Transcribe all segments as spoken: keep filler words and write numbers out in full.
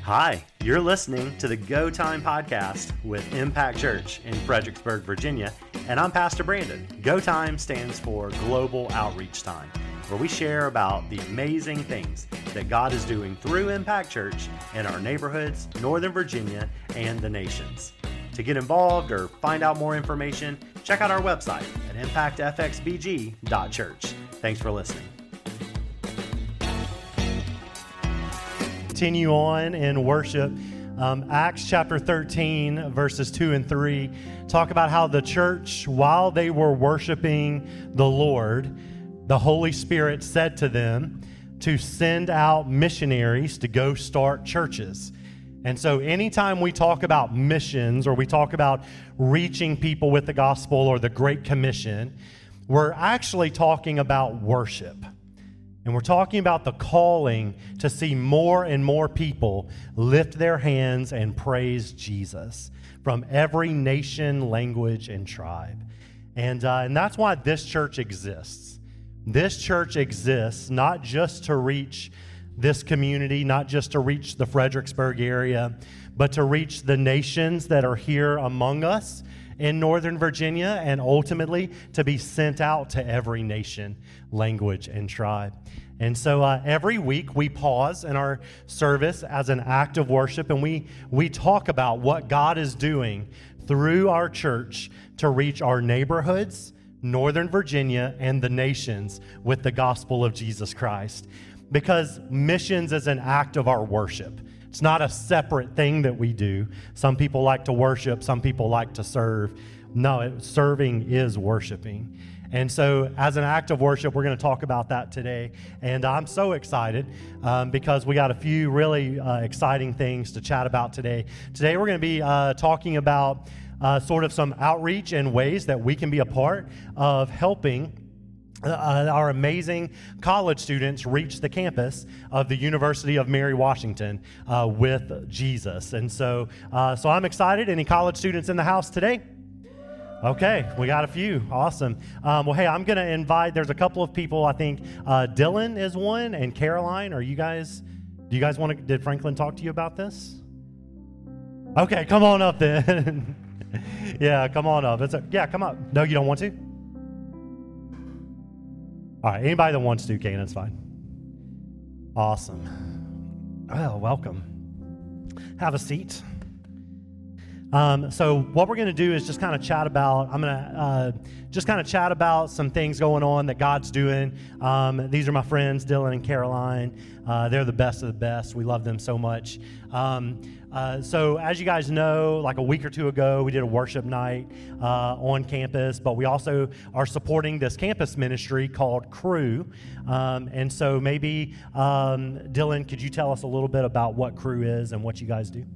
Hi, you're listening to the Go Time podcast with Impact Church in Fredericksburg, Virginia, and I'm Pastor Brandon. Go Time stands for Global Outreach Time, where we share about the amazing things that God is doing through Impact Church in our neighborhoods, Northern Virginia, and the nations. To get involved or find out more information, check out our website at impact f x b g dot church. Thanks for listening. Continue on in worship. Um, Acts chapter thirteen, verses two and three, talk about how the church, while they were worshiping the Lord, the Holy Spirit said to them to send out missionaries to go start churches. And so anytime we talk about missions or we talk about reaching people with the gospel or the Great Commission, we're actually talking about worship. And we're talking about the calling to see more and more people lift their hands and praise Jesus from every nation, language, and tribe. And, uh, and that's why this church exists. This church exists not just to reach this community, not just to reach the Fredericksburg area, but to reach the nations that are here among us in Northern Virginia, and ultimately to be sent out to every nation, language, and tribe. And so uh, every week we pause in our service as an act of worship, and we we talk about what God is doing through our church to reach our neighborhoods, Northern Virginia, and the nations with the gospel of Jesus Christ. Because missions is an act of our worship. It's not a separate thing that we do. Some people like to worship, some people like to serve. No, it, serving is worshiping. And so as an act of worship, we're going to talk about that today. And I'm so excited um, because we got a few really uh, exciting things to chat about today. Today we're going to be uh, talking about uh, sort of some outreach and ways that we can be a part of helping Uh, our amazing college students reach the campus of the University of Mary Washington uh, with Jesus. And so, uh, so I'm excited. Any college students in the house today? Okay, we got a few. Awesome. Um, well, hey, I'm going to invite, there's a couple of people, I think uh, Dylan is one, and Caroline. Are you guys, do you guys want to, did Franklin talk to you about this? Okay, come on up then. Yeah, come on up. It's a, yeah, come up. No, you don't want to? All right, anybody that wants to can, it's fine. Awesome. Well, welcome. Have a seat. Um, so what we're going to do is just kind of chat about, I'm going to uh, just kind of chat about some things going on that God's doing. Um, these are my friends, Dylan and Caroline. Uh, they're the best of the best. We love them so much. Um, uh, so as you guys know, like a week or two ago, we did a worship night uh, on campus, but we also are supporting this campus ministry called Crew. Um, and so maybe, um, Dylan, could you tell us a little bit about what Crew is and what you guys do?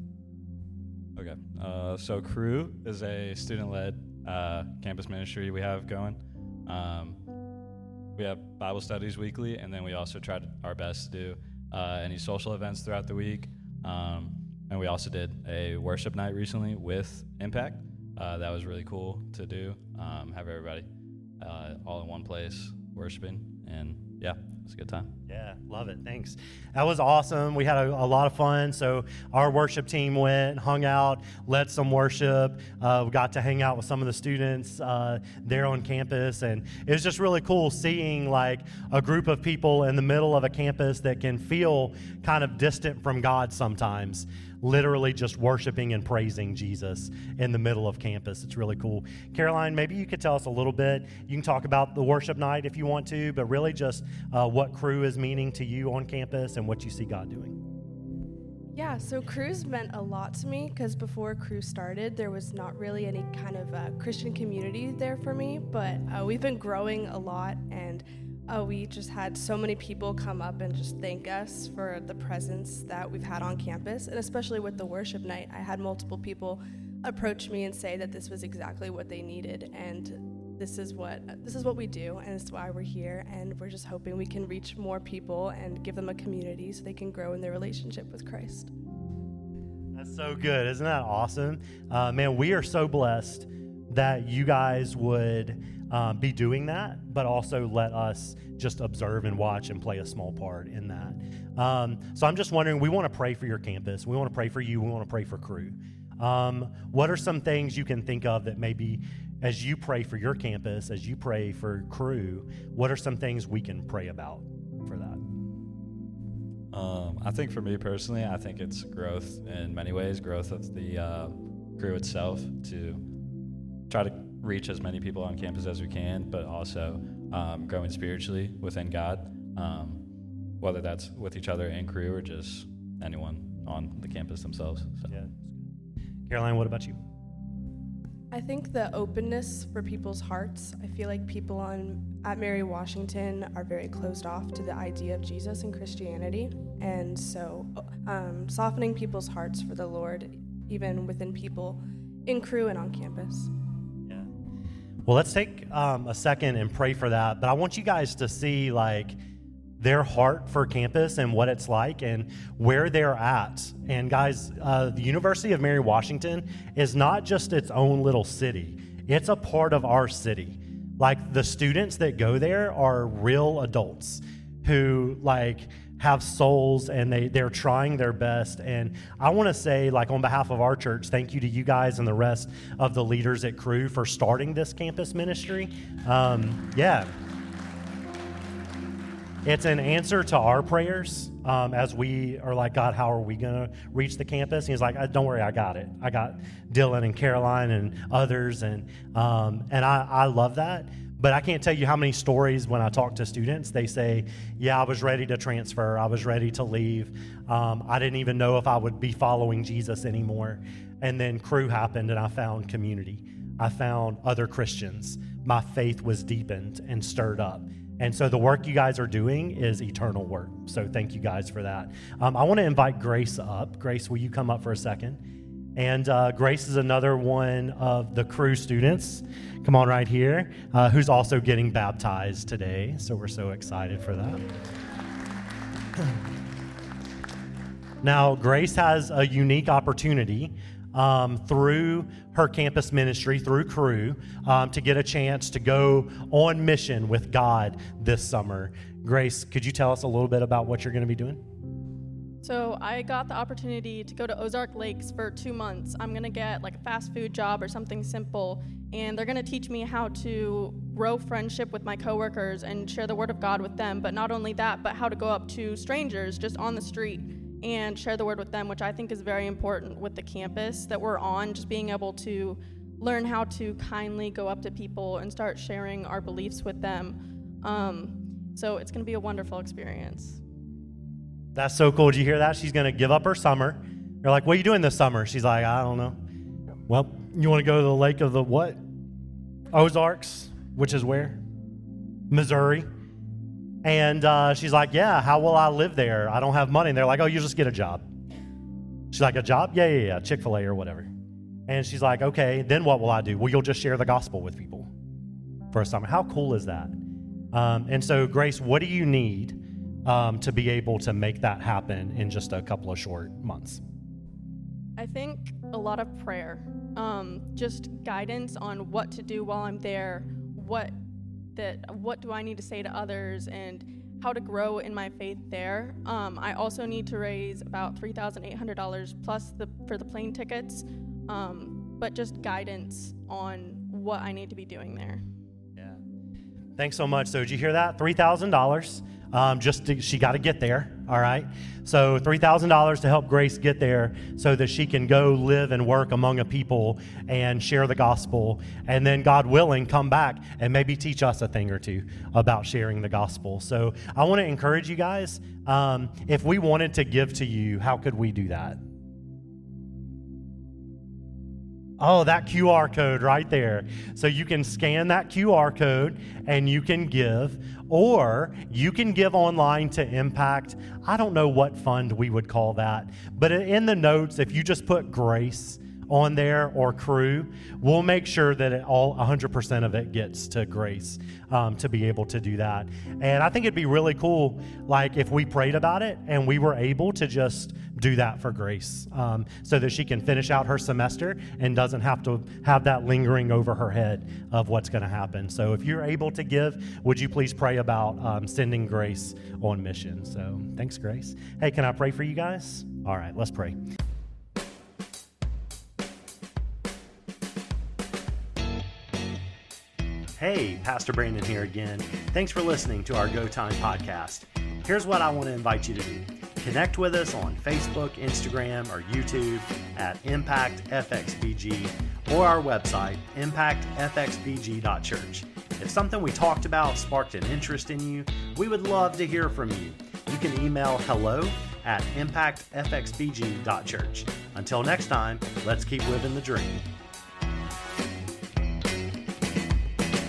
Okay, uh, so Crew is a student-led uh, campus ministry we have going. Um, we have Bible studies weekly, and then we also try to, our best to do uh, any social events throughout the week. Um, and we also did a worship night recently with Impact. Uh, that was really cool to do, um, have everybody uh, all in one place worshiping, and yeah, it's a good time. Yeah, love it. Thanks. That was awesome. We had a, a lot of fun. So our worship team went, hung out, led some worship. Uh, we got to hang out with some of the students uh, there on campus. And it was just really cool seeing like a group of people in the middle of a campus that can feel kind of distant from God sometimes, literally just worshiping and praising Jesus in the middle of campus. It's really cool. Caroline, maybe you could tell us a little bit. You can talk about the worship night if you want to, but really just uh, what Crew is meaning to you on campus and what you see God doing. Yeah, so Crew's meant a lot to me because before Crew started, there was not really any kind of uh, Christian community there for me, but uh, we've been growing a lot, and Uh, we just had so many people come up and just thank us for the presence that we've had on campus, and especially with the worship night, I had multiple people approach me and say that this was exactly what they needed, and this is what this is what we do, and it's why we're here, and we're just hoping we can reach more people and give them a community so they can grow in their relationship with Christ. That's so good. Isn't that awesome? Uh, man, we are so blessed that you guys would uh, be doing that, but also let us just observe and watch and play a small part in that. Um, so I'm just wondering, we want to pray for your campus. We want to pray for you. We want to pray for Cru. Um, what are some things you can think of that maybe as you pray for your campus, as you pray for Cru, what are some things we can pray about for that? Um, I think for me personally, I think it's growth in many ways, growth of the uh, Cru itself to try to reach as many people on campus as we can, but also um, growing spiritually within God, um, whether that's with each other in Cru or just anyone on the campus themselves. So. Yeah. Caroline, what about you? I think the openness for people's hearts. I feel like people on at Mary Washington are very closed off to the idea of Jesus and Christianity, and so um, softening people's hearts for the Lord, even within people in Cru and on campus. Yeah. Well, let's take um, a second and pray for that. But I want you guys to see like their heart for campus and what it's like and where they're at. And guys, uh, the University of Mary Washington is not just its own little city. It's a part of our city. Like the students that go there are real adults who like have souls and they, they're trying their best. And I want to say, like on behalf of our church, thank you to you guys and the rest of the leaders at Cru for starting this campus ministry. Um, yeah. It's an answer to our prayers um, as we are like, God, how are we going to reach the campus? And he's like, don't worry, I got it. I got Dylan and Caroline and others. And um, and I, I love that. But I can't tell you how many stories when I talk to students, they say, yeah, I was ready to transfer. I was ready to leave. Um, I didn't even know if I would be following Jesus anymore. And then Cru happened and I found community. I found other Christians. My faith was deepened and stirred up. And so the work you guys are doing is eternal work. So thank you guys for that. Um, I want to invite Grace up. Grace, will you come up for a second? And uh, Grace is another one of the Cru students. Come on right here, uh, who's also getting baptized today. So we're so excited for that. Now, Grace has a unique opportunity Um, through her campus ministry, through Cru, um, to get a chance to go on mission with God this summer. Grace, could you tell us a little bit about what you're going to be doing? So I got the opportunity to go to Ozark Lakes for two months. I'm going to get like a fast food job or something simple, and they're going to teach me how to grow friendship with my coworkers and share the word of God with them. But not only that, but how to go up to strangers just on the street and share the word with them, which I think is very important with the campus that we're on, just being able to learn how to kindly go up to people and start sharing our beliefs with them. Um, so it's going to be a wonderful experience. That's so cool. Did you hear that? She's going to give up her summer. You're like, what are you doing this summer? She's like, I don't know. Well, you want to go to the lake of the what? Ozarks, which is where? Missouri. And uh, she's like, yeah, how will I live there? I don't have money. And they're like, oh, you just get a job. She's like, a job? Yeah, yeah, yeah, Chick-fil-A or whatever. And she's like, okay, then what will I do? Well, you'll just share the gospel with people for a summer. How cool is that? Um, and so, Grace, what do you need um, to be able to make that happen in just a couple of short months? I think a lot of prayer, um, just guidance on what to do while I'm there, what that what do I need to say to others, and how to grow in my faith there. Um, I also need to raise about three thousand eight hundred dollars plus the for the plane tickets, um, but just guidance on what I need to be doing there. Yeah. Thanks so much. So did you hear that? three thousand dollars. Um, just to, she got to get there, all right? So three thousand dollars to help Grace get there so that she can go live and work among a people and share the gospel, and then, God willing, come back and maybe teach us a thing or two about sharing the gospel. So I want to encourage you guys, um, if we wanted to give to you, how could we do that? Oh, that Q R code right there. So you can scan that Q R code and you can give, or you can give online to Impact. I don't know what fund we would call that, but in the notes, if you just put Grace on there or Crew, we'll make sure that it all one hundred percent of it gets to Grace um, to be able to do that. And I think it'd be really cool, like if we prayed about it and we were able to just do that for Grace um, so that she can finish out her semester and doesn't have to have that lingering over her head of what's going to happen. So if you're able to give, would you please pray about um, sending Grace on mission? So thanks, Grace. Hey, can I pray for you guys? All right, let's pray. Hey, Pastor Brandon here again. Thanks for listening to our Go Time podcast. Here's what I want to invite you to do. Connect with us on Facebook, Instagram, or YouTube at Impact F X B G or our website, impact f x b g dot church. If something we talked about sparked an interest in you, we would love to hear from you. You can email hello at impact f x b g dot church. Until next time, let's keep living the dream.